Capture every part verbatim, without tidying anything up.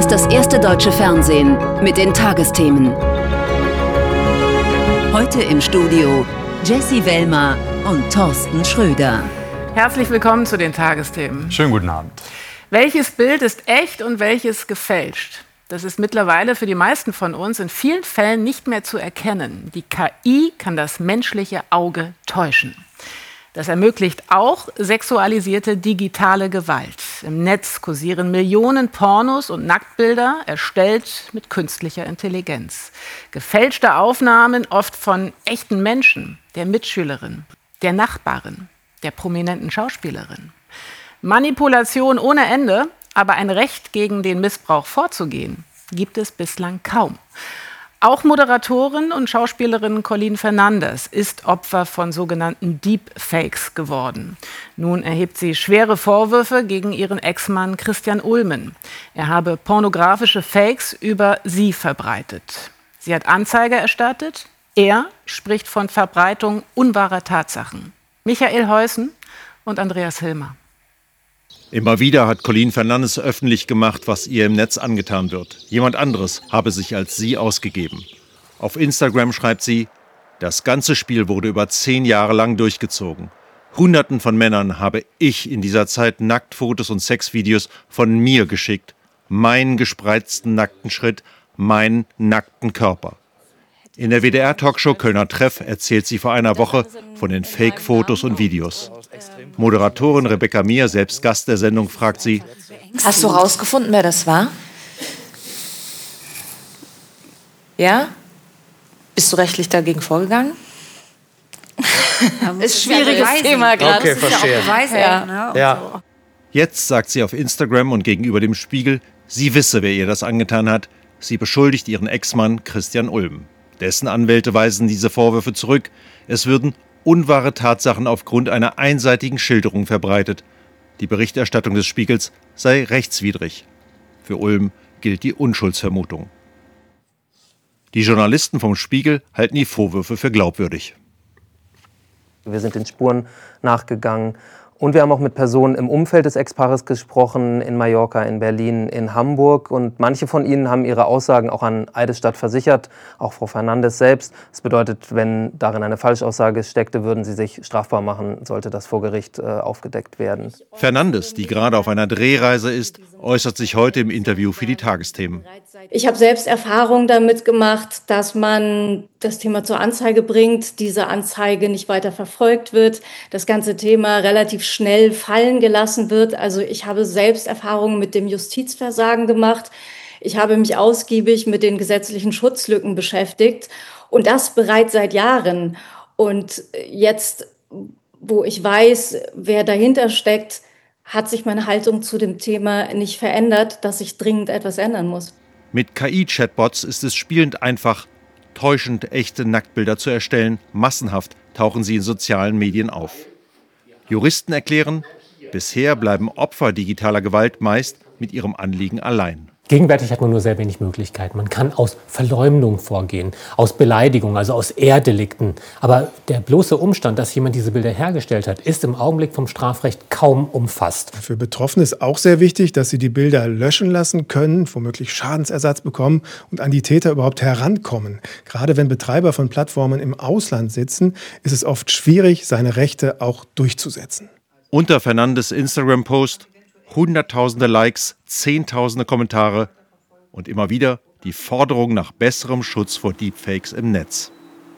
ist das erste deutsche Fernsehen mit den Tagesthemen. Heute im Studio Jessie Wellmer und Thorsten Schröder. Herzlich willkommen zu den Tagesthemen. Schönen guten Abend. Welches Bild ist echt und welches gefälscht? Das ist mittlerweile für die meisten von uns in vielen Fällen nicht mehr zu erkennen. Die K I kann das menschliche Auge täuschen. Das ermöglicht auch sexualisierte digitale Gewalt. Im Netz kursieren Millionen Pornos und Nacktbilder, erstellt mit künstlicher Intelligenz. Gefälschte Aufnahmen, oft von echten Menschen, der Mitschülerin, der Nachbarin, der prominenten Schauspielerin. Manipulation ohne Ende, aber ein Recht gegen den Missbrauch vorzugehen, gibt es bislang kaum. Auch Moderatorin und Schauspielerin Colleen Fernandes ist Opfer von sogenannten Deepfakes geworden. Nun erhebt sie schwere Vorwürfe gegen ihren Ex-Mann Christian Ulmen. Er habe pornografische Fakes über sie verbreitet. Sie hat Anzeige erstattet. Er spricht von Verbreitung unwahrer Tatsachen. Michael Heusen und Andreas Hilmer. Immer wieder hat Colleen Fernandes öffentlich gemacht, was ihr im Netz angetan wird. Jemand anderes habe sich als sie ausgegeben. Auf Instagram schreibt sie: Das ganze Spiel wurde über zehn Jahre lang durchgezogen. Hunderten von Männern habe ich in dieser Zeit Nacktfotos und Sexvideos von mir geschickt. Meinen gespreizten nackten Schritt, meinen nackten Körper. In der W D R-Talkshow Kölner Treff erzählt sie vor einer Woche von den Fake-Fotos und Videos. Moderatorin Rebecca Mir, selbst Gast der Sendung, fragt sie: Hast du rausgefunden, wer das war? Ja? Bist du rechtlich dagegen vorgegangen? Ist ein schwieriges Thema gerade. Okay, verstehe. Ja. Ja. Jetzt sagt sie auf Instagram und gegenüber dem Spiegel, sie wisse, wer ihr das angetan hat. Sie beschuldigt ihren Ex-Mann Christian Ulmen. Dessen Anwälte weisen diese Vorwürfe zurück. Es würden unwahre Tatsachen aufgrund einer einseitigen Schilderung verbreitet. Die Berichterstattung des Spiegels sei rechtswidrig. Für Ulm gilt die Unschuldsvermutung. Die Journalisten vom Spiegel halten die Vorwürfe für glaubwürdig. Wir sind den Spuren nachgegangen. Und wir haben auch mit Personen im Umfeld des Ex-Paares gesprochen, in Mallorca, in Berlin, in Hamburg. Und manche von ihnen haben ihre Aussagen auch an Eidesstadt versichert, auch Frau Fernandes selbst. Das bedeutet, wenn darin eine Falschaussage steckte, würden sie sich strafbar machen, sollte das vor Gericht äh, aufgedeckt werden. Fernandes, die gerade auf einer Drehreise ist, äußert sich heute im Interview für die Tagesthemen. Ich habe selbst Erfahrungen damit gemacht, dass man das Thema zur Anzeige bringt, diese Anzeige nicht weiter verfolgt wird, das ganze Thema relativ schnell fallen gelassen wird. Also ich habe selbst Erfahrungen mit dem Justizversagen gemacht. Ich habe mich ausgiebig mit den gesetzlichen Schutzlücken beschäftigt und das bereits seit Jahren. Und jetzt, wo ich weiß, wer dahinter steckt, hat sich meine Haltung zu dem Thema nicht verändert, dass ich dringend etwas ändern muss. Mit K I-Chatbots ist es spielend einfach, täuschend echte Nacktbilder zu erstellen. Massenhaft tauchen sie in sozialen Medien auf. Juristen erklären, bisher bleiben Opfer digitaler Gewalt meist mit ihrem Anliegen allein. Gegenwärtig hat man nur sehr wenig Möglichkeiten. Man kann aus Verleumdung vorgehen, aus Beleidigung, also aus Ehrdelikten. Aber der bloße Umstand, dass jemand diese Bilder hergestellt hat, ist im Augenblick vom Strafrecht kaum umfasst. Für Betroffene ist auch sehr wichtig, dass sie die Bilder löschen lassen können, womöglich Schadensersatz bekommen und an die Täter überhaupt herankommen. Gerade wenn Betreiber von Plattformen im Ausland sitzen, ist es oft schwierig, seine Rechte auch durchzusetzen. Unter Fernandes Instagram-Post Hunderttausende Likes, Zehntausende Kommentare und immer wieder die Forderung nach besserem Schutz vor Deepfakes im Netz.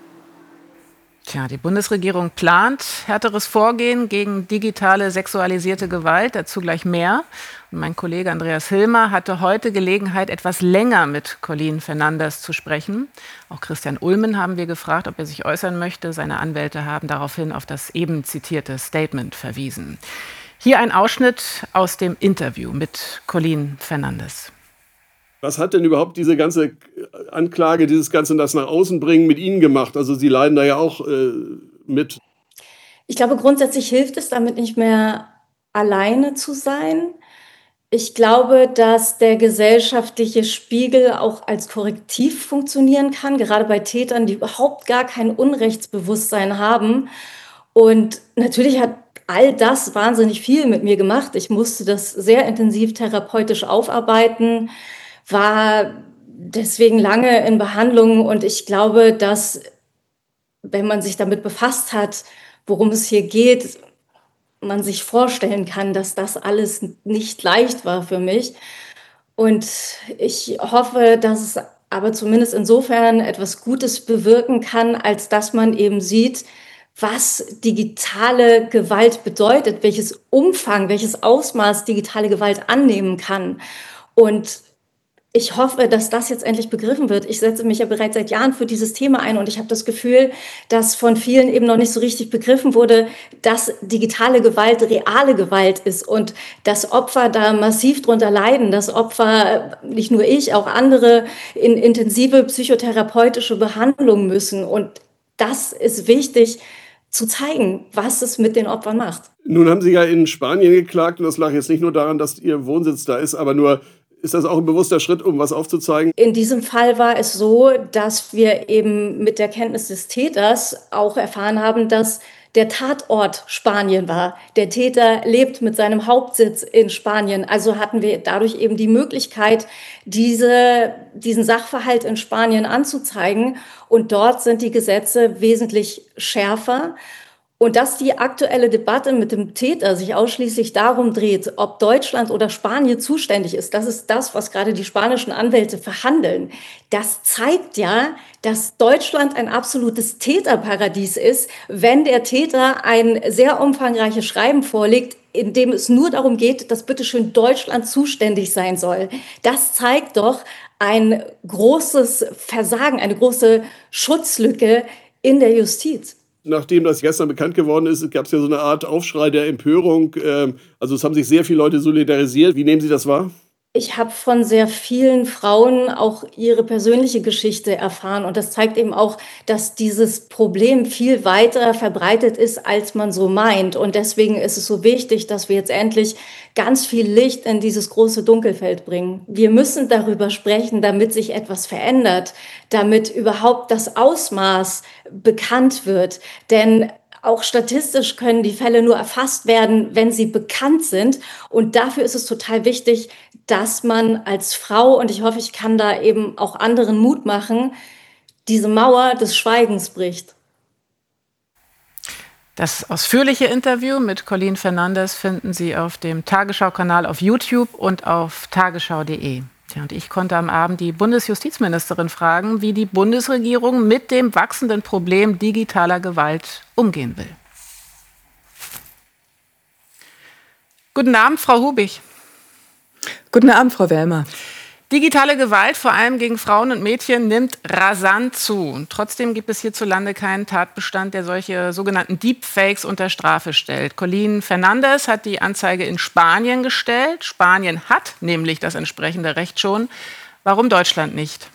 Tja, die Bundesregierung plant härteres Vorgehen gegen digitale sexualisierte Gewalt, dazu gleich mehr. Und mein Kollege Andreas Hilmer hatte heute Gelegenheit, etwas länger mit Colleen Fernandes zu sprechen. Auch Christian Ulmen haben wir gefragt, ob er sich äußern möchte. Seine Anwälte haben daraufhin auf das eben zitierte Statement verwiesen. Hier ein Ausschnitt aus dem Interview mit Colleen Fernandes. Was hat denn überhaupt diese ganze Anklage, dieses ganze das nach außen bringen mit Ihnen gemacht? Also Sie leiden da ja auch äh, mit. Ich glaube, grundsätzlich hilft es damit nicht mehr alleine zu sein. Ich glaube, dass der gesellschaftliche Spiegel auch als Korrektiv funktionieren kann, gerade bei Tätern, die überhaupt gar kein Unrechtsbewusstsein haben. Und natürlich hat all das wahnsinnig viel mit mir gemacht. Ich musste das sehr intensiv therapeutisch aufarbeiten, war deswegen lange in Behandlung und ich glaube, dass, wenn man sich damit befasst hat, worum es hier geht, man sich vorstellen kann, dass das alles nicht leicht war für mich. Und ich hoffe, dass es aber zumindest insofern etwas Gutes bewirken kann, als dass man eben sieht, was digitale Gewalt bedeutet, welches Umfang, welches Ausmaß digitale Gewalt annehmen kann. Und ich hoffe, dass das jetzt endlich begriffen wird. Ich setze mich ja bereits seit Jahren für dieses Thema ein und ich habe das Gefühl, dass von vielen eben noch nicht so richtig begriffen wurde, dass digitale Gewalt reale Gewalt ist und dass Opfer da massiv drunter leiden, dass Opfer, nicht nur ich, auch andere in intensive psychotherapeutische Behandlung müssen. Und das ist wichtig zu zeigen, was es mit den Opfern macht. Nun haben Sie ja in Spanien geklagt und das lag jetzt nicht nur daran, dass Ihr Wohnsitz da ist, aber nur ist das auch ein bewusster Schritt, um was aufzuzeigen? In diesem Fall war es so, dass wir eben mit der Kenntnis des Täters auch erfahren haben, dass der Tatort Spanien war. Der Täter lebt mit seinem Hauptsitz in Spanien. Also hatten wir dadurch eben die Möglichkeit, diese, diesen Sachverhalt in Spanien anzuzeigen. Und dort sind die Gesetze wesentlich schärfer. Und dass die aktuelle Debatte mit dem Täter sich ausschließlich darum dreht, ob Deutschland oder Spanien zuständig ist, das ist das, was gerade die spanischen Anwälte verhandeln. Das zeigt ja, dass Deutschland ein absolutes Täterparadies ist, wenn der Täter ein sehr umfangreiches Schreiben vorlegt, in dem es nur darum geht, dass bitteschön Deutschland zuständig sein soll. Das zeigt doch ein großes Versagen, eine große Schutzlücke in der Justiz. Nachdem das gestern bekannt geworden ist, gab es ja so eine Art Aufschrei der Empörung. Also es haben sich sehr viele Leute solidarisiert. Wie nehmen Sie das wahr? Ich habe von sehr vielen Frauen auch ihre persönliche Geschichte erfahren. Und das zeigt eben auch, dass dieses Problem viel weiter verbreitet ist, als man so meint. Und deswegen ist es so wichtig, dass wir jetzt endlich ganz viel Licht in dieses große Dunkelfeld bringen. Wir müssen darüber sprechen, damit sich etwas verändert, damit überhaupt das Ausmaß bekannt wird. Denn auch statistisch können die Fälle nur erfasst werden, wenn sie bekannt sind. Und dafür ist es total wichtig, dass man als Frau, und ich hoffe, ich kann da eben auch anderen Mut machen, diese Mauer des Schweigens bricht. Das ausführliche Interview mit Colleen Fernandes finden Sie auf dem Tagesschau-Kanal auf YouTube und auf tagesschau punkt de. Ja, und ich konnte am Abend die Bundesjustizministerin fragen, wie die Bundesregierung mit dem wachsenden Problem digitaler Gewalt umgehen will. Guten Abend, Frau Hubig. Guten Abend, Frau Wellmer. Digitale Gewalt, vor allem gegen Frauen und Mädchen, nimmt rasant zu. Und trotzdem gibt es hierzulande keinen Tatbestand, der solche sogenannten Deepfakes unter Strafe stellt. Colleen Fernandes hat die Anzeige in Spanien gestellt. Spanien hat nämlich das entsprechende Recht schon. Warum Deutschland nicht?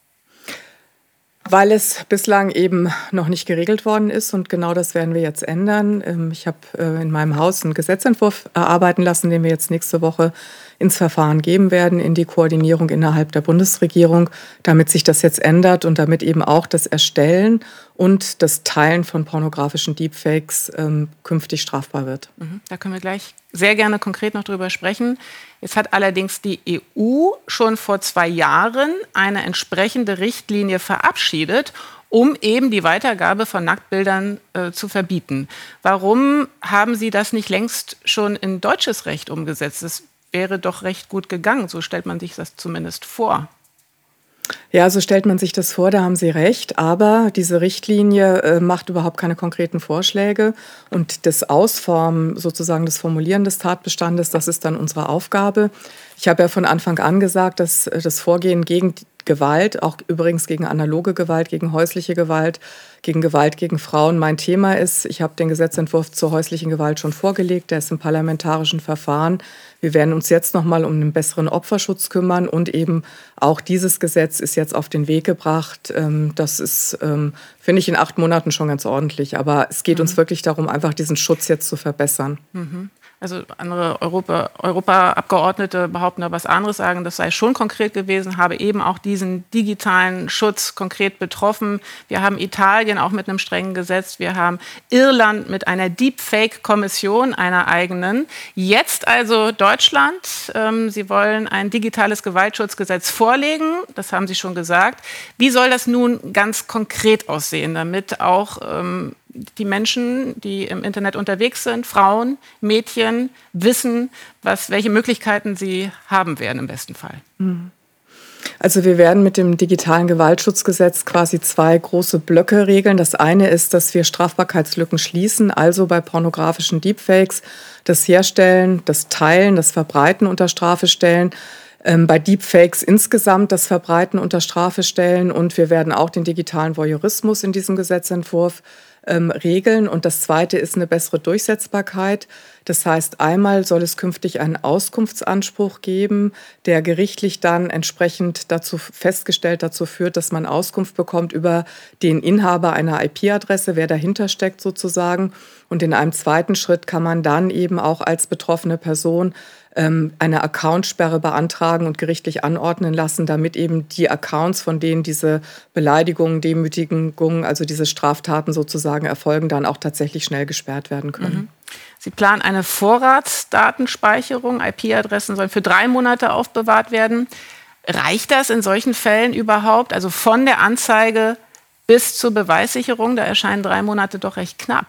Weil es bislang eben noch nicht geregelt worden ist und genau das werden wir jetzt ändern. Ich habe in meinem Haus einen Gesetzentwurf erarbeiten lassen, den wir jetzt nächste Woche ins Verfahren geben werden, in die Koordinierung innerhalb der Bundesregierung, damit sich das jetzt ändert und damit eben auch das Erstellen und das Teilen von pornografischen Deepfakes ähm, künftig strafbar wird. Da können wir gleich sehr gerne konkret noch drüber sprechen. Jetzt hat allerdings die E U schon vor zwei Jahren eine entsprechende Richtlinie verabschiedet, um eben die Weitergabe von Nacktbildern äh, zu verbieten. Warum haben Sie das nicht längst schon in deutsches Recht umgesetzt? Das wäre doch recht gut gegangen, so stellt man sich das zumindest vor. Ja, so stellt man sich das vor, da haben Sie recht. Aber diese Richtlinie äh, macht überhaupt keine konkreten Vorschläge. Und das Ausformen, sozusagen das Formulieren des Tatbestandes, das ist dann unsere Aufgabe. Ich habe ja von Anfang an gesagt, dass äh, das Vorgehen gegen Gewalt, auch übrigens gegen analoge Gewalt, gegen häusliche Gewalt, gegen Gewalt gegen Frauen mein Thema ist. Ich habe den Gesetzentwurf zur häuslichen Gewalt schon vorgelegt, der ist im parlamentarischen Verfahren. Wir werden uns jetzt noch mal um einen besseren Opferschutz kümmern und eben auch dieses Gesetz ist jetzt auf den Weg gebracht. Das ist, finde ich, in acht Monaten schon ganz ordentlich. Aber es geht mhm. uns wirklich darum, einfach diesen Schutz jetzt zu verbessern. Mhm. Also andere Europa, Europaabgeordnete behaupten da was anderes, sagen, das sei schon konkret gewesen, habe eben auch diesen digitalen Schutz konkret betroffen. Wir haben Italien auch mit einem strengen Gesetz. Wir haben Irland mit einer Deepfake-Kommission, einer eigenen. Jetzt also Deutschland. Ähm, Sie wollen ein digitales Gewaltschutzgesetz vorlegen. Das haben Sie schon gesagt. Wie soll das nun ganz konkret aussehen, damit auch ähm, die Menschen, die im Internet unterwegs sind, Frauen, Mädchen, wissen, was, welche Möglichkeiten sie haben werden im besten Fall? Also wir werden mit dem digitalen Gewaltschutzgesetz quasi zwei große Blöcke regeln. Das eine ist, dass wir Strafbarkeitslücken schließen, also bei pornografischen Deepfakes das Herstellen, das Teilen, das Verbreiten unter Strafe stellen. Ähm, bei Deepfakes insgesamt das Verbreiten unter Strafe stellen. Und wir werden auch den digitalen Voyeurismus in diesem Gesetzentwurf ähm, regeln. Und das Zweite ist eine bessere Durchsetzbarkeit. Das heißt, einmal soll es künftig einen Auskunftsanspruch geben, der gerichtlich dann entsprechend dazu festgestellt dazu führt, dass man Auskunft bekommt über den Inhaber einer I P-Adresse, wer dahinter steckt sozusagen. Und in einem zweiten Schritt kann man dann eben auch als betroffene Person ähm, eine Accountsperre beantragen und gerichtlich anordnen lassen, damit eben die Accounts, von denen diese Beleidigungen, Demütigungen, also diese Straftaten sozusagen erfolgen, dann auch tatsächlich schnell gesperrt werden können. Mhm. Sie planen eine Vorratsdatenspeicherung. I P-Adressen sollen für drei Monate aufbewahrt werden. Reicht das in solchen Fällen überhaupt? Also von der Anzeige bis zur Beweissicherung, da erscheinen drei Monate doch recht knapp.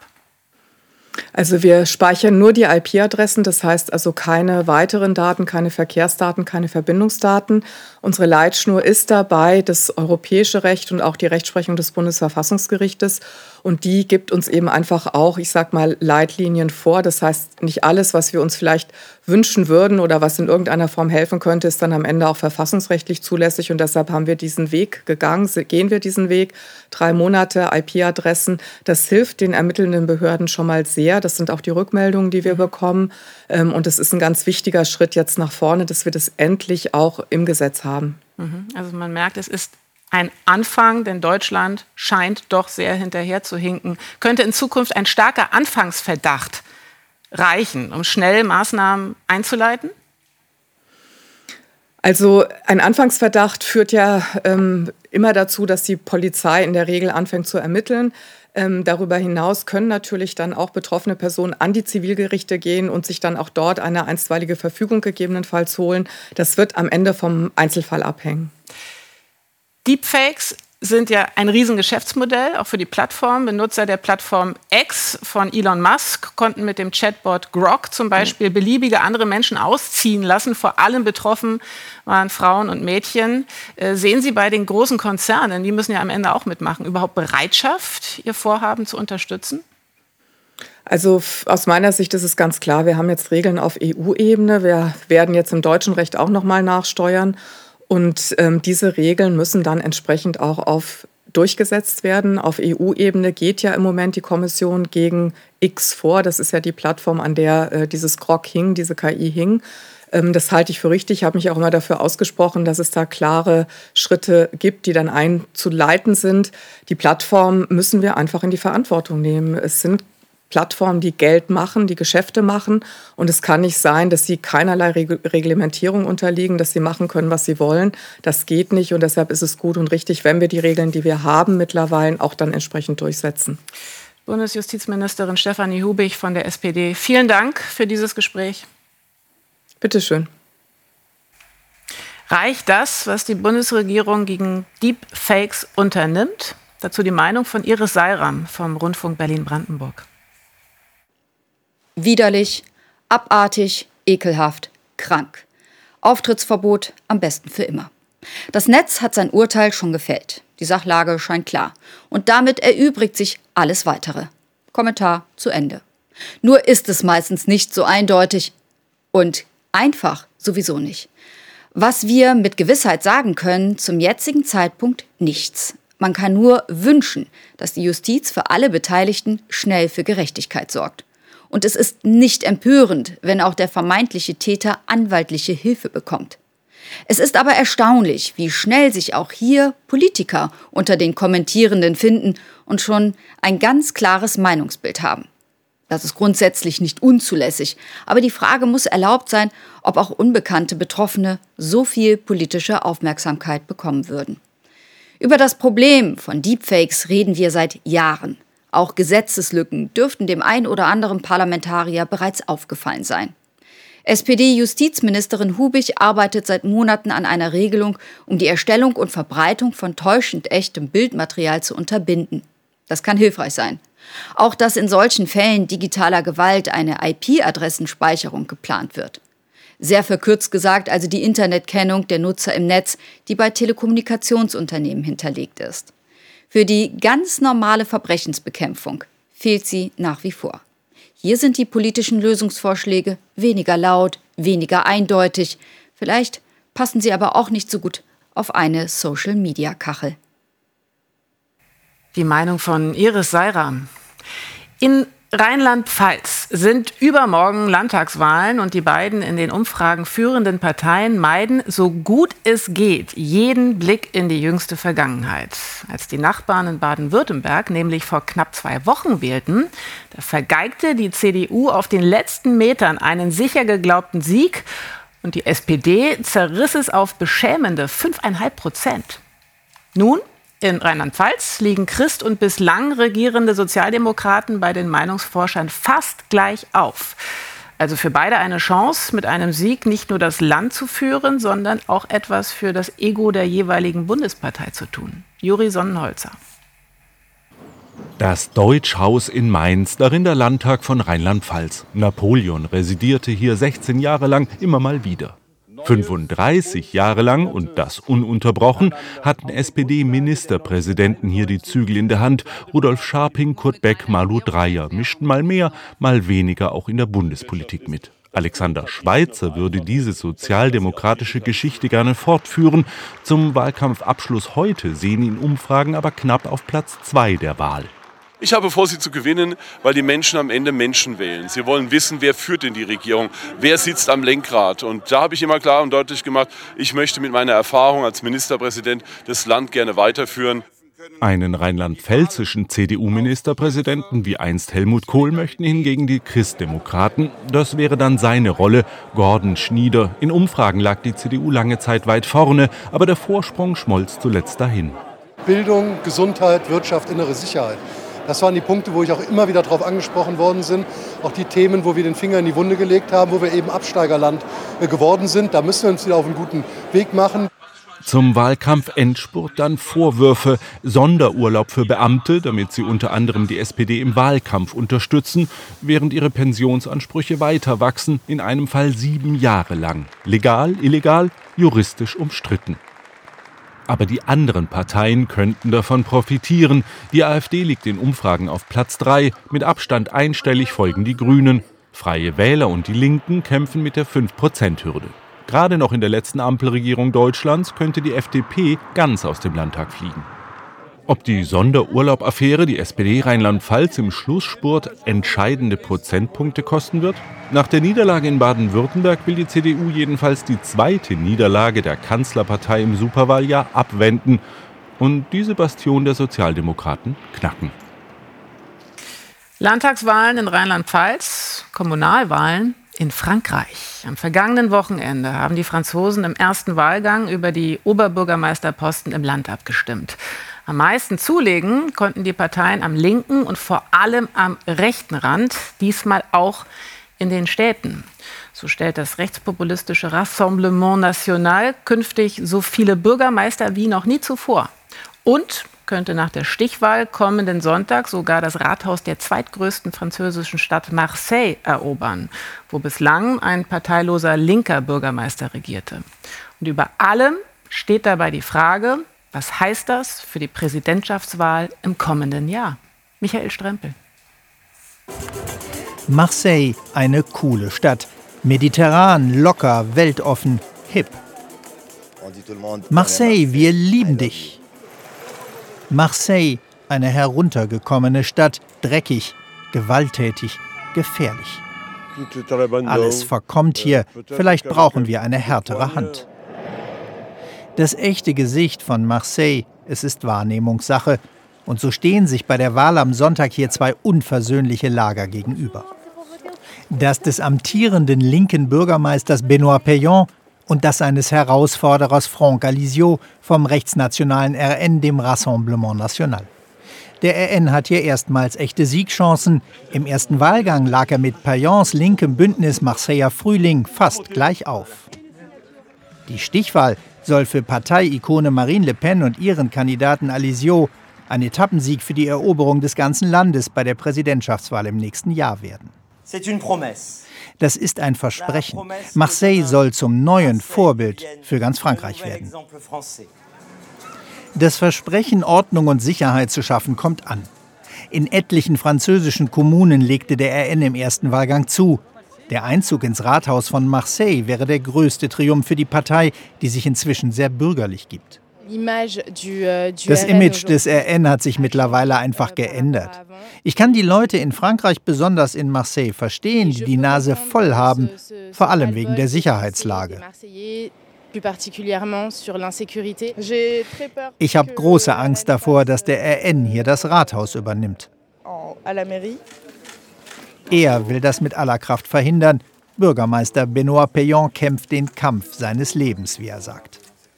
Also wir speichern nur die I P-Adressen, das heißt also keine weiteren Daten, keine Verkehrsdaten, keine Verbindungsdaten. Unsere Leitschnur ist dabei das europäische Recht und auch die Rechtsprechung des Bundesverfassungsgerichtes. Und die gibt uns eben einfach auch, ich sag mal, Leitlinien vor. Das heißt, nicht alles, was wir uns vielleicht wünschen würden oder was in irgendeiner Form helfen könnte, ist dann am Ende auch verfassungsrechtlich zulässig. Und deshalb haben wir diesen Weg gegangen, gehen wir diesen Weg. Drei Monate I P-Adressen, das hilft den ermittelnden Behörden schon mal sehr. Das sind auch die Rückmeldungen, die wir bekommen. Und es ist ein ganz wichtiger Schritt jetzt nach vorne, dass wir das endlich auch im Gesetz haben. Also man merkt, es ist ein Anfang, denn Deutschland scheint doch sehr hinterher zu hinken. Könnte in Zukunft ein starker Anfangsverdacht reichen, um schnell Maßnahmen einzuleiten? Also ein Anfangsverdacht führt ja ähm, immer dazu, dass die Polizei in der Regel anfängt zu ermitteln. Ähm, darüber hinaus können natürlich dann auch betroffene Personen an die Zivilgerichte gehen und sich dann auch dort eine einstweilige Verfügung gegebenenfalls holen. Das wird am Ende vom Einzelfall abhängen. Deepfakes sind ja ein Riesengeschäftsmodell, auch für die Plattform. Benutzer der Plattform X von Elon Musk konnten mit dem Chatbot Grok zum Beispiel beliebige andere Menschen ausziehen lassen. Vor allem betroffen waren Frauen und Mädchen. Äh, sehen Sie bei den großen Konzernen, die müssen ja am Ende auch mitmachen, überhaupt Bereitschaft, Ihr Vorhaben zu unterstützen? Also aus meiner Sicht ist es ganz klar, wir haben jetzt Regeln auf E U-Ebene. Wir werden jetzt im deutschen Recht auch noch mal nachsteuern. Und ähm, diese Regeln müssen dann entsprechend auch auf durchgesetzt werden. Auf E U-Ebene geht ja im Moment die Kommission gegen X vor. Das ist ja die Plattform, an der äh, dieses Grok hing, diese K I hing. Ähm, das halte ich für richtig. Ich habe mich auch immer dafür ausgesprochen, dass es da klare Schritte gibt, die dann einzuleiten sind. Die Plattform müssen wir einfach in die Verantwortung nehmen. Es sind Plattformen, die Geld machen, die Geschäfte machen. Und es kann nicht sein, dass sie keinerlei Reglementierung unterliegen, dass sie machen können, was sie wollen. Das geht nicht. Und deshalb ist es gut und richtig, wenn wir die Regeln, die wir haben, mittlerweile auch dann entsprechend durchsetzen. Bundesjustizministerin Stefanie Hubig von der S P D, vielen Dank für dieses Gespräch. Bitte schön. Reicht das, was die Bundesregierung gegen Deepfakes unternimmt? Dazu die Meinung von Iris Seiram vom Rundfunk Berlin-Brandenburg. Widerlich, abartig, ekelhaft, krank. Auftrittsverbot am besten für immer. Das Netz hat sein Urteil schon gefällt. Die Sachlage scheint klar. Und damit erübrigt sich alles Weitere. Kommentar zu Ende. Nur ist es meistens nicht so eindeutig und einfach sowieso nicht. Was wir mit Gewissheit sagen können, zum jetzigen Zeitpunkt nichts. Man kann nur wünschen, dass die Justiz für alle Beteiligten schnell für Gerechtigkeit sorgt. Und es ist nicht empörend, wenn auch der vermeintliche Täter anwaltliche Hilfe bekommt. Es ist aber erstaunlich, wie schnell sich auch hier Politiker unter den Kommentierenden finden und schon ein ganz klares Meinungsbild haben. Das ist grundsätzlich nicht unzulässig. Aber die Frage muss erlaubt sein, ob auch unbekannte Betroffene so viel politische Aufmerksamkeit bekommen würden. Über das Problem von Deepfakes reden wir seit Jahren. Auch Gesetzeslücken dürften dem ein oder anderen Parlamentarier bereits aufgefallen sein. S P D-Justizministerin Hubig arbeitet seit Monaten an einer Regelung, um die Erstellung und Verbreitung von täuschend echtem Bildmaterial zu unterbinden. Das kann hilfreich sein. Auch dass in solchen Fällen digitaler Gewalt eine I P-Adressenspeicherung geplant wird. Sehr verkürzt gesagt also die Internetkennung der Nutzer im Netz, die bei Telekommunikationsunternehmen hinterlegt ist. Für die ganz normale Verbrechensbekämpfung fehlt sie nach wie vor. Hier sind die politischen Lösungsvorschläge weniger laut, weniger eindeutig. Vielleicht passen sie aber auch nicht so gut auf eine Social-Media-Kachel. Die Meinung von Iris Seiram. In Rheinland-Pfalz sind übermorgen Landtagswahlen und die beiden in den Umfragen führenden Parteien meiden, so gut es geht, jeden Blick in die jüngste Vergangenheit. Als die Nachbarn in Baden-Württemberg nämlich vor knapp zwei Wochen wählten, da vergeigte die C D U auf den letzten Metern einen sicher geglaubten Sieg und die S P D zerriss es auf beschämende fünf Komma fünf Prozent. Nun, in Rheinland-Pfalz liegen Christ und bislang regierende Sozialdemokraten bei den Meinungsforschern fast gleich auf. Also für beide eine Chance, mit einem Sieg nicht nur das Land zu führen, sondern auch etwas für das Ego der jeweiligen Bundespartei zu tun. Juri Sonnenholzer. Das Deutschhaus in Mainz, darin der Landtag von Rheinland-Pfalz. Napoleon residierte hier sechzehn Jahre lang immer mal wieder. fünfunddreißig Jahre lang, und das ununterbrochen, hatten S P D-Ministerpräsidenten hier die Zügel in der Hand. Rudolf Scharping, Kurt Beck, Malu Dreyer mischten mal mehr, mal weniger auch in der Bundespolitik mit. Alexander Schweitzer würde diese sozialdemokratische Geschichte gerne fortführen. Zum Wahlkampfabschluss heute sehen ihn Umfragen aber knapp auf Platz zwei der Wahl. Ich habe vor, sie zu gewinnen, weil die Menschen am Ende Menschen wählen. Sie wollen wissen, wer führt in die Regierung, wer sitzt am Lenkrad. Und da habe ich immer klar und deutlich gemacht, ich möchte mit meiner Erfahrung als Ministerpräsident das Land gerne weiterführen. Einen rheinland-pfälzischen C D U-Ministerpräsidenten wie einst Helmut Kohl möchten hingegen die Christdemokraten. Das wäre dann seine Rolle, Gordon Schnieder. In Umfragen lag die C D U lange Zeit weit vorne, aber der Vorsprung schmolz zuletzt dahin. Bildung, Gesundheit, Wirtschaft, innere Sicherheit. Das waren die Punkte, wo ich auch immer wieder darauf angesprochen worden bin. Auch die Themen, wo wir den Finger in die Wunde gelegt haben, wo wir eben Absteigerland geworden sind. Da müssen wir uns wieder auf einen guten Weg machen. Zum Wahlkampf-Endspurt dann Vorwürfe, Sonderurlaub für Beamte, damit sie unter anderem die S P D im Wahlkampf unterstützen, während ihre Pensionsansprüche weiter wachsen, in einem Fall sieben Jahre lang. Legal, illegal, juristisch umstritten. Aber die anderen Parteien könnten davon profitieren. Die AfD liegt in Umfragen auf Platz drei. Mit Abstand einstellig folgen die Grünen. Freie Wähler und die Linken kämpfen mit der fünf Prozent Hürde. Gerade noch in der letzten Ampelregierung Deutschlands könnte die F D P ganz aus dem Landtag fliegen. Ob die Sonderurlaub-Affäre die S P D Rheinland-Pfalz im Schlussspurt entscheidende Prozentpunkte kosten wird? Nach der Niederlage in Baden-Württemberg will die C D U jedenfalls die zweite Niederlage der Kanzlerpartei im Superwahljahr abwenden und diese Bastion der Sozialdemokraten knacken. Landtagswahlen in Rheinland-Pfalz, Kommunalwahlen in Frankreich. Am vergangenen Wochenende haben die Franzosen im ersten Wahlgang über die Oberbürgermeisterposten im Land abgestimmt. Am meisten zulegen konnten die Parteien am linken und vor allem am rechten Rand, diesmal auch in den Städten. So stellt das rechtspopulistische Rassemblement National künftig so viele Bürgermeister wie noch nie zuvor. Und könnte nach der Stichwahl kommenden Sonntag sogar das Rathaus der zweitgrößten französischen Stadt Marseille erobern, wo bislang ein parteiloser linker Bürgermeister regierte. Und über allem steht dabei die Frage, was heißt das für die Präsidentschaftswahl im kommenden Jahr? Michael Strempel. Marseille, eine coole Stadt. Mediterran, locker, weltoffen, hip. Marseille, wir lieben dich. Marseille, eine heruntergekommene Stadt, dreckig, gewalttätig, gefährlich. Alles verkommt hier, vielleicht brauchen wir eine härtere Hand. Das echte Gesicht von Marseille, es ist Wahrnehmungssache. Und so stehen sich bei der Wahl am Sonntag hier zwei unversöhnliche Lager gegenüber. Das des amtierenden linken Bürgermeisters Benoît Payan und das seines Herausforderers Franck Alizio vom rechtsnationalen R N, dem Rassemblement National. Der R N hat hier erstmals echte Siegchancen. Im ersten Wahlgang lag er mit Payans linkem Bündnis Marseiller Frühling fast gleich auf. Die Stichwahl soll für Partei-Ikone Marine Le Pen und ihren Kandidaten Alizio ein Etappensieg für die Eroberung des ganzen Landes bei der Präsidentschaftswahl im nächsten Jahr werden. Das ist ein Versprechen. Marseille soll zum neuen Vorbild für ganz Frankreich werden. Das Versprechen, Ordnung und Sicherheit zu schaffen, kommt an. In etlichen französischen Kommunen legte der R N im ersten Wahlgang zu. Der Einzug ins Rathaus von Marseille wäre der größte Triumph für die Partei, die sich inzwischen sehr bürgerlich gibt. Das Image des R N hat sich mittlerweile einfach geändert. Ich kann die Leute in Frankreich, besonders in Marseille, verstehen, die die Nase voll haben, vor allem wegen der Sicherheitslage. Ich habe große Angst davor, dass der R N hier das Rathaus übernimmt. Er will das mit aller Kraft verhindern. Bürgermeister Benoît Payan kämpft den Kampf seines Lebens, wie er sagt.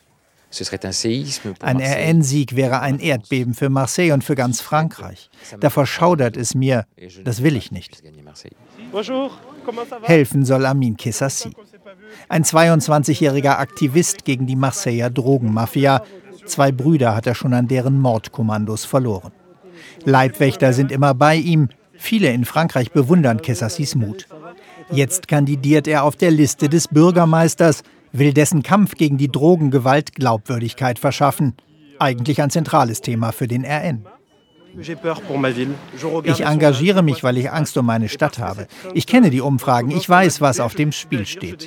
Ein R N-Sieg wäre ein Erdbeben für Marseille und für ganz Frankreich. Davor schaudert es mir. Das will ich nicht. Helfen soll Amin Kessassi. Ein zweiundzwanzigjähriger Aktivist gegen die Marseiller Drogenmafia. Zwei Brüder hat er schon an deren Mordkommandos verloren. Leibwächter sind immer bei ihm. Viele in Frankreich bewundern Kessassis Mut. Jetzt kandidiert er auf der Liste des Bürgermeisters, will dessen Kampf gegen die Drogengewalt Glaubwürdigkeit verschaffen. Eigentlich ein zentrales Thema für den R N. Ich engagiere mich, weil ich Angst um meine Stadt habe. Ich kenne die Umfragen, ich weiß, was auf dem Spiel steht.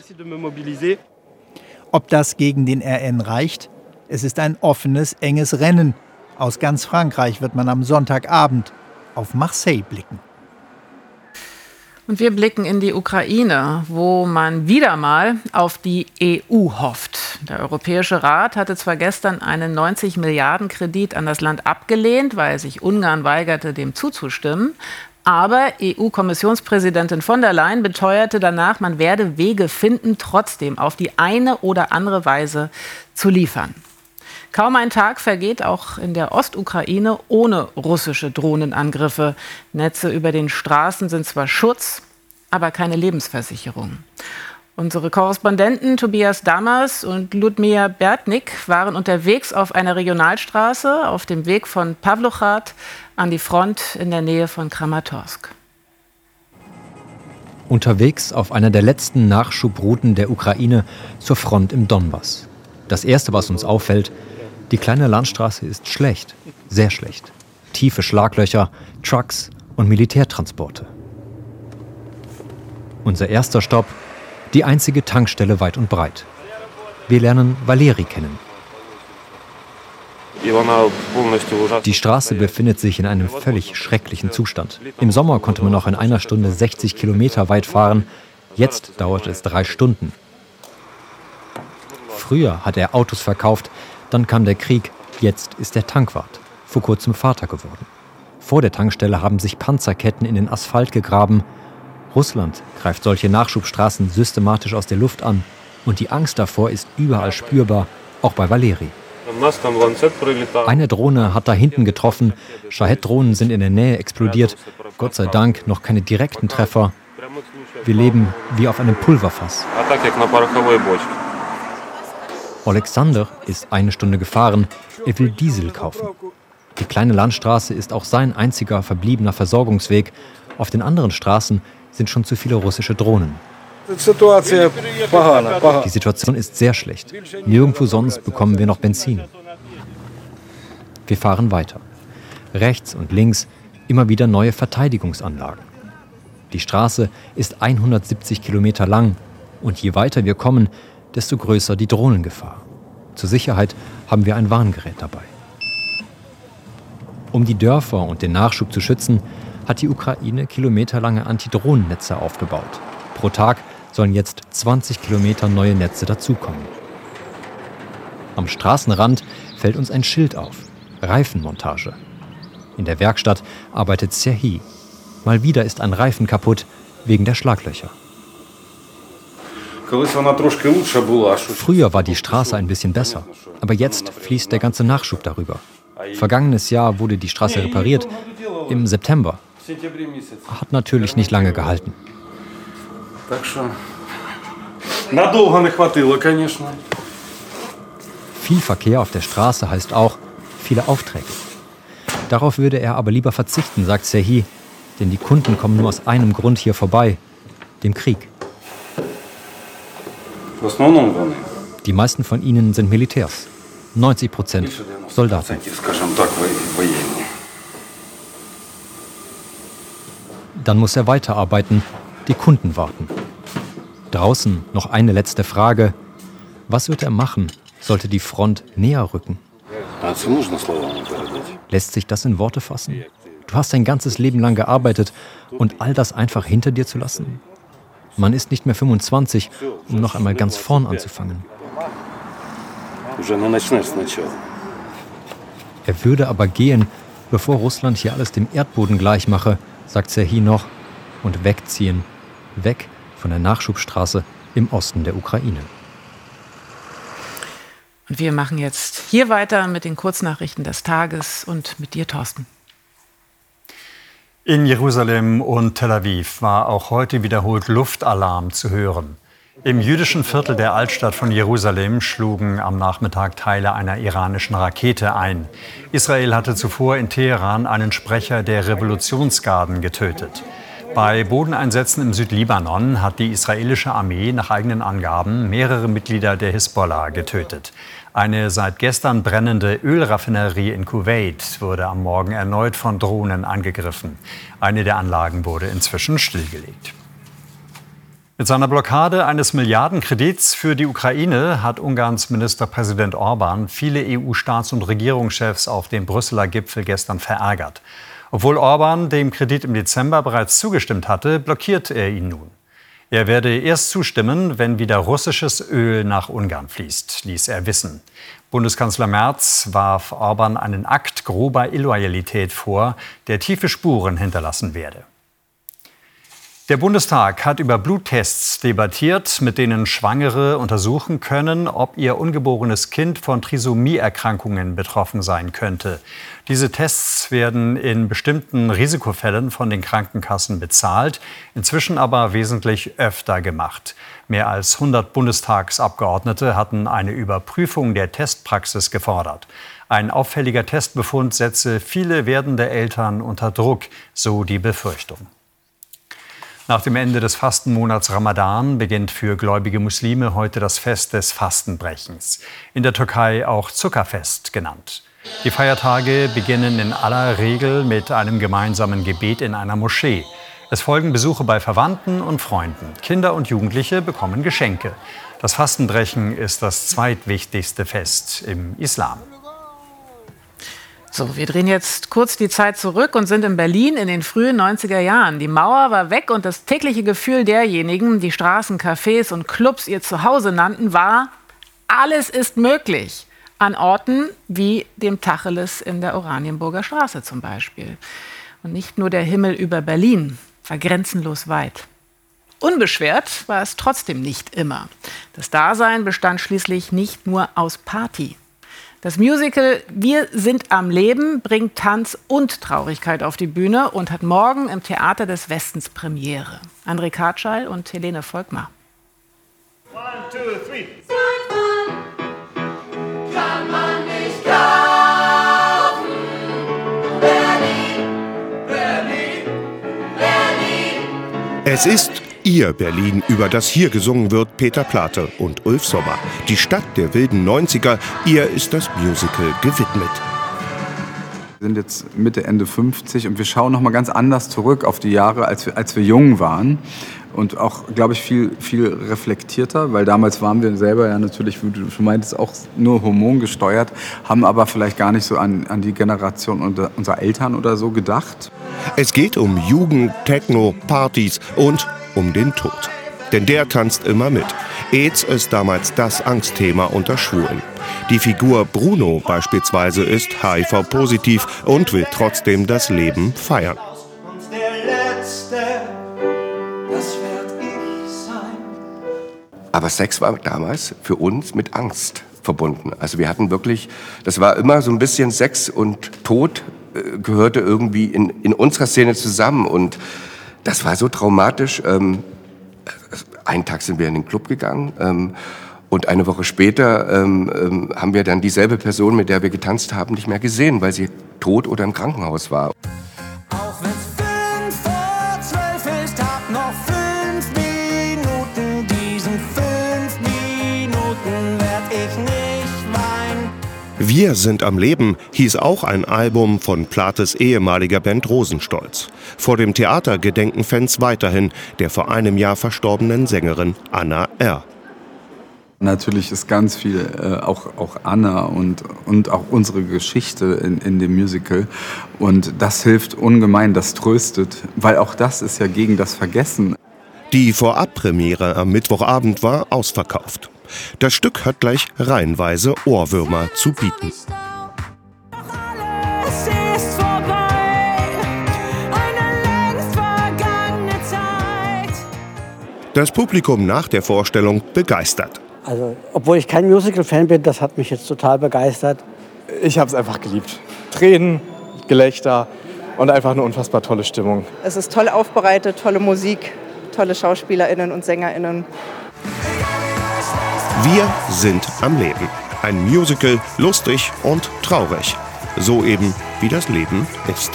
Ob das gegen den R N reicht? Es ist ein offenes, enges Rennen. Aus ganz Frankreich wird man am Sonntagabend auf Marseille blicken. Und wir blicken in die Ukraine, wo man wieder mal auf die E U hofft. Der Europäische Rat hatte zwar gestern einen neunzig Milliarden Kredit an das Land abgelehnt, weil sich Ungarn weigerte, dem zuzustimmen. Aber E U-Kommissionspräsidentin von der Leyen beteuerte danach, man werde Wege finden, trotzdem auf die eine oder andere Weise zu liefern. Kaum ein Tag vergeht auch in der Ostukraine ohne russische Drohnenangriffe. Netze über den Straßen sind zwar Schutz, aber keine Lebensversicherung. Unsere Korrespondenten Tobias Damas und Ludmila Bertnik waren unterwegs auf einer Regionalstraße auf dem Weg von Pawlochrad an die Front in der Nähe von Kramatorsk. Unterwegs auf einer der letzten Nachschubrouten der Ukraine zur Front im Donbass. Das Erste, was uns auffällt: Die kleine Landstraße ist schlecht, sehr schlecht. Tiefe Schlaglöcher, Trucks und Militärtransporte. Unser erster Stopp: die einzige Tankstelle weit und breit. Wir lernen Valeri kennen. Die Straße befindet sich in einem völlig schrecklichen Zustand. Im Sommer konnte man noch in einer Stunde sechzig Kilometer weit fahren. Jetzt dauert es drei Stunden. Früher hat er Autos verkauft, dann kam der Krieg, jetzt ist er Tankwart, vor kurzem Vater geworden. Vor der Tankstelle haben sich Panzerketten in den Asphalt gegraben. Russland greift solche Nachschubstraßen systematisch aus der Luft an. Und die Angst davor ist überall spürbar, auch bei Valeri. Eine Drohne hat da hinten getroffen, Shahed-Drohnen sind in der Nähe explodiert. Gott sei Dank noch keine direkten Treffer. Wir leben wie auf einem Pulverfass. Alexander ist eine Stunde gefahren, er will Diesel kaufen. Die kleine Landstraße ist auch sein einziger verbliebener Versorgungsweg. Auf den anderen Straßen sind schon zu viele russische Drohnen. Die Situation ist sehr schlecht. Nirgendwo sonst bekommen wir noch Benzin. Wir fahren weiter. Rechts und links immer wieder neue Verteidigungsanlagen. Die Straße ist hundertsiebzig Kilometer lang und je weiter wir kommen, desto größer die Drohnengefahr. Zur Sicherheit haben wir ein Warngerät dabei. Um die Dörfer und den Nachschub zu schützen, hat die Ukraine kilometerlange Antidrohnennetze aufgebaut. Pro Tag sollen jetzt zwanzig Kilometer neue Netze dazukommen. Am Straßenrand fällt uns ein Schild auf: Reifenmontage. In der Werkstatt arbeitet Serhii. Mal wieder ist ein Reifen kaputt, wegen der Schlaglöcher. Früher war die Straße ein bisschen besser, aber jetzt fließt der ganze Nachschub darüber. Vergangenes Jahr wurde die Straße repariert, im September. Hat natürlich nicht lange gehalten. Viel Verkehr auf der Straße heißt auch viele Aufträge. Darauf würde er aber lieber verzichten, sagt Serhii, denn die Kunden kommen nur aus einem Grund hier vorbei, dem Krieg. Die meisten von ihnen sind Militärs, neunzig Prozent Soldaten. Dann muss er weiterarbeiten, die Kunden warten. Draußen noch eine letzte Frage. Was wird er machen, sollte die Front näher rücken? Lässt sich das in Worte fassen? Du hast dein ganzes Leben lang gearbeitet und all das einfach hinter dir zu lassen? Man ist nicht mehr fünfundzwanzig, um noch einmal ganz vorn anzufangen. Er würde aber gehen, bevor Russland hier alles dem Erdboden gleich mache, sagt Serhii noch, und wegziehen, weg von der Nachschubstraße im Osten der Ukraine. Und wir machen jetzt hier weiter mit den Kurznachrichten des Tages und mit dir, Thorsten. In Jerusalem und Tel Aviv war auch heute wiederholt Luftalarm zu hören. Im jüdischen Viertel der Altstadt von Jerusalem schlugen am Nachmittag Teile einer iranischen Rakete ein. Israel hatte zuvor in Teheran einen Sprecher der Revolutionsgarden getötet. Bei Bodeneinsätzen im Südlibanon hat die israelische Armee nach eigenen Angaben mehrere Mitglieder der Hisbollah getötet. Eine seit gestern brennende Ölraffinerie in Kuwait wurde am Morgen erneut von Drohnen angegriffen. Eine der Anlagen wurde inzwischen stillgelegt. Mit seiner Blockade eines Milliardenkredits für die Ukraine hat Ungarns Ministerpräsident Orbán viele E U-Staats- und Regierungschefs auf dem Brüsseler Gipfel gestern verärgert. Obwohl Orbán dem Kredit im Dezember bereits zugestimmt hatte, blockiert er ihn nun. Er werde erst zustimmen, wenn wieder russisches Öl nach Ungarn fließt, ließ er wissen. Bundeskanzler Merz warf Orbán einen Akt grober Illoyalität vor, der tiefe Spuren hinterlassen werde. Der Bundestag hat über Bluttests debattiert, mit denen Schwangere untersuchen können, ob ihr ungeborenes Kind von Trisomie-Erkrankungen betroffen sein könnte. Diese Tests werden in bestimmten Risikofällen von den Krankenkassen bezahlt, inzwischen aber wesentlich öfter gemacht. Mehr als hundert Bundestagsabgeordnete hatten eine Überprüfung der Testpraxis gefordert. Ein auffälliger Testbefund setze viele werdende Eltern unter Druck, so die Befürchtung. Nach dem Ende des Fastenmonats Ramadan beginnt für gläubige Muslime heute das Fest des Fastenbrechens. In der Türkei auch Zuckerfest genannt. Die Feiertage beginnen in aller Regel mit einem gemeinsamen Gebet in einer Moschee. Es folgen Besuche bei Verwandten und Freunden. Kinder und Jugendliche bekommen Geschenke. Das Fastenbrechen ist das zweitwichtigste Fest im Islam. So, wir drehen jetzt kurz die Zeit zurück und sind in Berlin in den frühen neunziger Jahren. Die Mauer war weg und das tägliche Gefühl derjenigen, die Straßen, Cafés und Clubs ihr Zuhause nannten, war, alles ist möglich. An Orten wie dem Tacheles in der Oranienburger Straße zum Beispiel. Und nicht nur der Himmel über Berlin war grenzenlos weit. Unbeschwert war es trotzdem nicht immer. Das Dasein bestand schließlich nicht nur aus Party. Das Musical Wir sind am Leben bringt Tanz und Traurigkeit auf die Bühne und hat morgen im Theater des Westens Premiere. André Kartschall und Helene Volkmar. One, two, three. Kann man nicht kaufen. Berlin, Berlin, Berlin. Es ist Ihr Berlin, über das hier gesungen wird, Peter Plate und Ulf Sommer. Die Stadt der wilden neunziger, ihr ist das Musical gewidmet. Wir sind jetzt Mitte, Ende fünfzig und wir schauen noch mal ganz anders zurück auf die Jahre, als wir, als wir jung waren. Und auch, glaube ich, viel, viel reflektierter, weil damals waren wir selber ja natürlich, wie du schon meintest, auch nur hormongesteuert, haben aber vielleicht gar nicht so an, an die Generation unserer Eltern oder so gedacht. Es geht um Jugend, Techno, Partys und um den Tod. Denn der tanzt immer mit. AIDS ist damals das Angstthema unter Schwulen. Die Figur Bruno beispielsweise ist H I V-positiv und will trotzdem das Leben feiern. Aber Sex war damals für uns mit Angst verbunden. Also wir hatten wirklich, das war immer so ein bisschen Sex und Tod äh, gehörte irgendwie in, in unserer Szene zusammen. Und das war so traumatisch. Ähm, einen Tag sind wir in den Club gegangen ähm, und eine Woche später ähm, ähm, haben wir dann dieselbe Person, mit der wir getanzt haben, nicht mehr gesehen, weil sie tot oder im Krankenhaus war. Wir sind am Leben hieß auch ein Album von Plates ehemaliger Band Rosenstolz. Vor dem Theater gedenken Fans weiterhin der vor einem Jahr verstorbenen Sängerin Anna R. Natürlich ist ganz viel, äh, auch, auch Anna und, und auch unsere Geschichte in, in dem Musical. Und das hilft ungemein, das tröstet, weil auch das ist ja gegen das Vergessen. Die Vorabpremiere am Mittwochabend war ausverkauft. Das Stück hat gleich reihenweise Ohrwürmer zu bieten. Das Publikum nach der Vorstellung begeistert. Also, obwohl ich kein Musical-Fan bin, das hat mich jetzt total begeistert. Ich habe es einfach geliebt. Tränen, Gelächter und einfach eine unfassbar tolle Stimmung. Es ist toll aufbereitet, tolle Musik, tolle SchauspielerInnen und SängerInnen. Wir sind am Leben. Ein Musical, lustig und traurig. So eben, wie das Leben ist.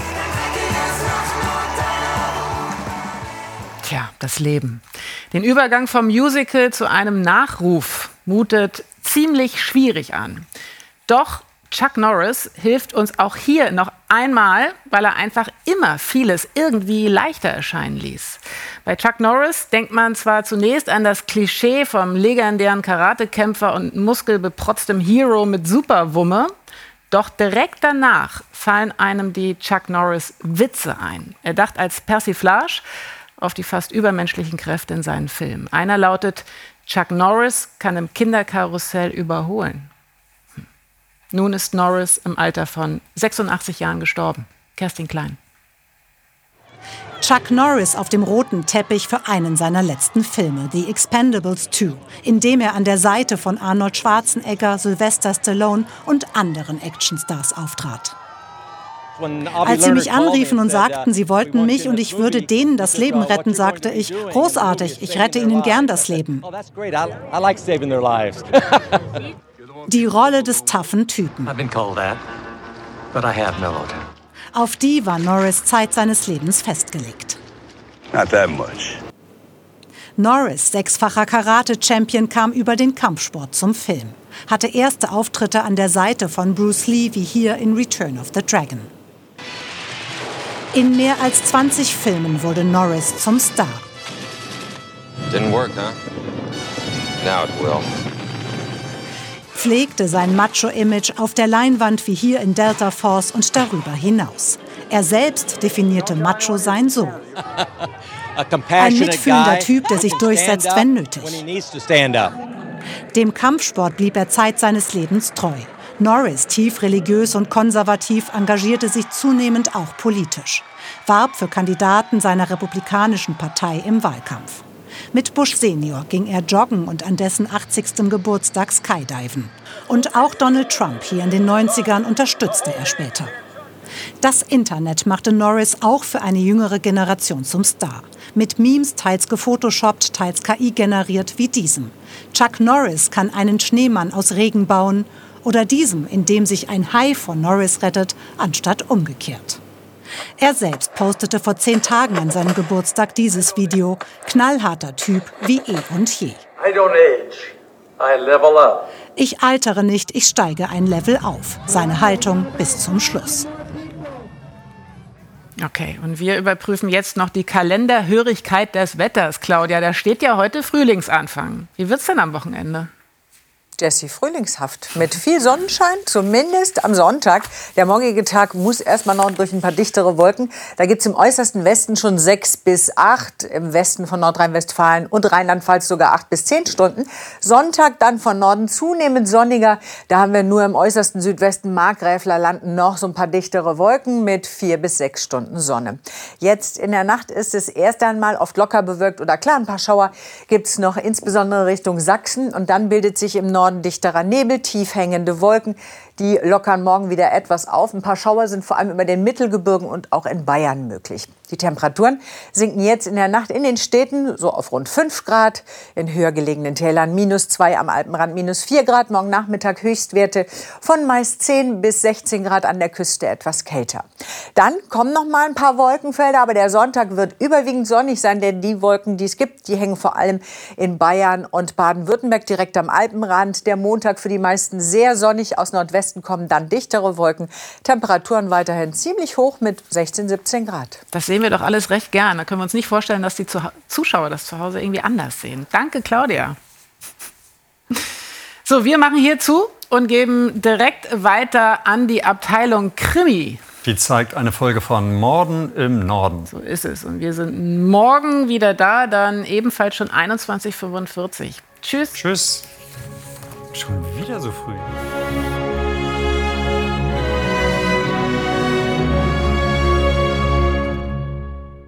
Tja, das Leben. Den Übergang vom Musical zu einem Nachruf mutet ziemlich schwierig an. Doch Chuck Norris hilft uns auch hier noch einmal, weil er einfach immer vieles irgendwie leichter erscheinen ließ. Bei Chuck Norris denkt man zwar zunächst an das Klischee vom legendären Karatekämpfer und muskelbeprotztem Hero mit Superwumme, doch direkt danach fallen einem die Chuck Norris Witze ein. Er dacht als Persiflage auf die fast übermenschlichen Kräfte in seinen Filmen. Einer lautet: Chuck Norris kann im Kinderkarussell überholen. Hm. Nun ist Norris im Alter von sechsundachtzig Jahren gestorben. Kerstin Klein. Chuck Norris auf dem roten Teppich für einen seiner letzten Filme, The Expendables zwei, in dem er an der Seite von Arnold Schwarzenegger, Sylvester Stallone und anderen Actionstars auftrat. Als sie mich anriefen und sagten, sie wollten mich und ich würde denen das Leben retten, sagte ich: großartig, ich rette ihnen gern das Leben. Die Rolle des toughen Typen. Auf die war Norris Zeit seines Lebens festgelegt. Norris, sechsfacher Karate-Champion, kam über den Kampfsport zum Film. Hatte erste Auftritte an der Seite von Bruce Lee, wie hier in Return of the Dragon. In mehr als zwanzig Filmen wurde Norris zum Star. Didn't work, huh? Now it will. Pflegte sein Macho-Image auf der Leinwand wie hier in Delta Force und darüber hinaus. Er selbst definierte Macho-Sein so: ein mitfühlender Typ, der sich durchsetzt, wenn nötig. Dem Kampfsport blieb er Zeit seines Lebens treu. Norris, tief religiös und konservativ, engagierte sich zunehmend auch politisch. Warb für Kandidaten seiner republikanischen Partei im Wahlkampf. Mit Bush Senior ging er joggen und an dessen achtzigstem Geburtstag skydiven. Und auch Donald Trump hier in den neunzigern unterstützte er später. Das Internet machte Norris auch für eine jüngere Generation zum Star. Mit Memes, teils gefotoshoppt, teils K I generiert, wie diesem. Chuck Norris kann einen Schneemann aus Regen bauen, oder diesem, in dem sich ein Hai von Norris rettet, anstatt umgekehrt. Er selbst postete vor zehn Tagen an seinem Geburtstag dieses Video. Knallharter Typ wie eh und je. I don't age. I level up. Ich altere nicht, ich steige ein Level auf. Seine Haltung bis zum Schluss. Okay, und wir überprüfen jetzt noch die Kalenderhörigkeit des Wetters. Claudia, da steht ja heute Frühlingsanfang. Wie wird's denn am Wochenende? Jessie, frühlingshaft. Mit viel Sonnenschein, zumindest am Sonntag. Der morgige Tag muss erstmal noch durch ein paar dichtere Wolken. Da gibt es im äußersten Westen schon sechs bis acht, im Westen von Nordrhein-Westfalen und Rheinland-Pfalz sogar acht bis zehn Stunden. Sonntag dann von Norden zunehmend sonniger. Da haben wir nur im äußersten Südwesten Markgräflerland noch so ein paar dichtere Wolken mit vier bis sechs Stunden Sonne. Jetzt in der Nacht ist es erst einmal oft locker bewölkt oder klar, ein paar Schauer gibt es noch insbesondere Richtung Sachsen. Und dann bildet sich im Norden dichterer Nebel, tief hängende Wolken. Die lockern morgen wieder etwas auf. Ein paar Schauer sind vor allem über den Mittelgebirgen und auch in Bayern möglich. Die Temperaturen sinken jetzt in der Nacht in den Städten so auf rund fünf Grad. In höher gelegenen Tälern minus zwei, am Alpenrand minus vier Grad. Morgen Nachmittag Höchstwerte von meist zehn bis sechzehn Grad, an der Küste etwas kälter. Dann kommen noch mal ein paar Wolkenfelder, aber der Sonntag wird überwiegend sonnig sein, denn die Wolken, die es gibt, die hängen vor allem in Bayern und Baden-Württemberg direkt am Alpenrand. Der Montag für die meisten sehr sonnig, aus Nordwesten kommen dann dichtere Wolken. Temperaturen weiterhin ziemlich hoch mit sechzehn, siebzehn Grad. Das sehen wir doch alles recht gern. Da können wir uns nicht vorstellen, dass die Zuschauer das zu Hause irgendwie anders sehen. Danke, Claudia. So, wir machen hier zu und geben direkt weiter an die Abteilung Krimi. Die zeigt eine Folge von Morden im Norden. So ist es. Und wir sind morgen wieder da, dann ebenfalls schon einundzwanzig Uhr fünfundvierzig. Tschüss. Tschüss. Schon wieder so früh.